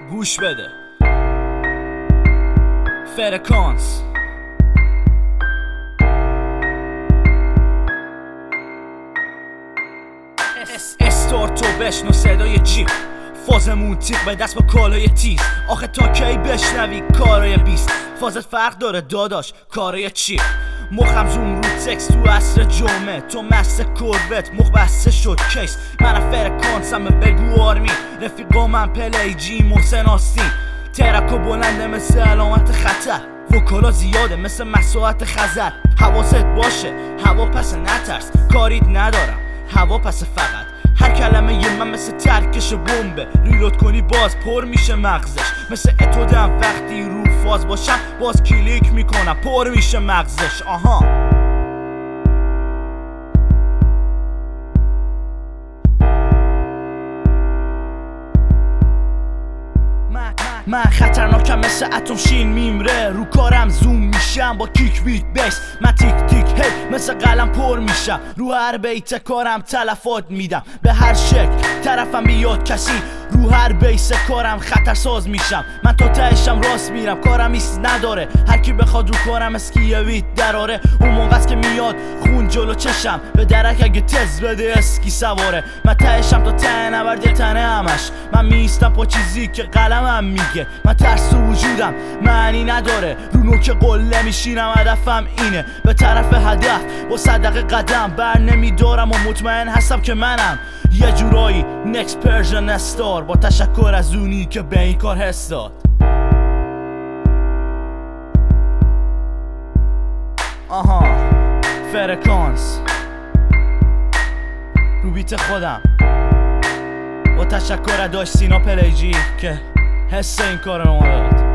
گوش بده. فرکانس استارت تو بشنو صدای جیپ، فازمون تیغ به دست با کالای تیز. آخه تا کی بشنوی کارای بیست؟ فازت فرق داره داداش، کارای چی؟ مخم زوم رو تکست تو عصر جمعه، تو مست کروت مخ بسته شد کیس. من فرکانسم بگو آرمی، رفیقا من پلی جی محسن آستین. ترکو بلنده مثل علامت خطر، وکالا زیاده مثل مساحت خزر. حواست باشه هوا پس نترس، کاریت ندارم هوا پس فقط. هر کلمه یه من مثل ترکش بمبه، ریلود کنی باز پر میشه مغزش. مثل اتودم وقتی رو فاز باشم باز کلیک میکنم پر میشه مغزش. آها من خطرناکم مثل اتم شین میمره، رو کارم زوم میشم با کیک بیت بیس. من تیک تیک هی مثل قلم پر میشم، رو هر بیت کارم تلفات میدم به هر شکل طرفم بیاد کسی. رو هر بیس کارم خطرساز میشم، من تا تهشم راست میرم کارم ایست نداره. هر کی بخواد رو کارم اسکیه ویت دراره، اون موقع's که میاد خون جلو چشم به درک اگه تز بده اسکی سواره. من تهشم تا ته نورد تنه همش، من میستم پا چیزی که قلمم میگه. من ترس تو وجودم معنی نداره، رو نوک قله میشینم هدفم اینه به طرف هدف با صدقه قدم بر نمیدارم و مطمئن هستم که منم یه جورایی نکست پرژن استار. با تشکر از اونی که به این کار حس داد. آها فرکانس رو بیت خودم، با تشکر از داشت سینا پلیجی که حس این کار رو ما داد.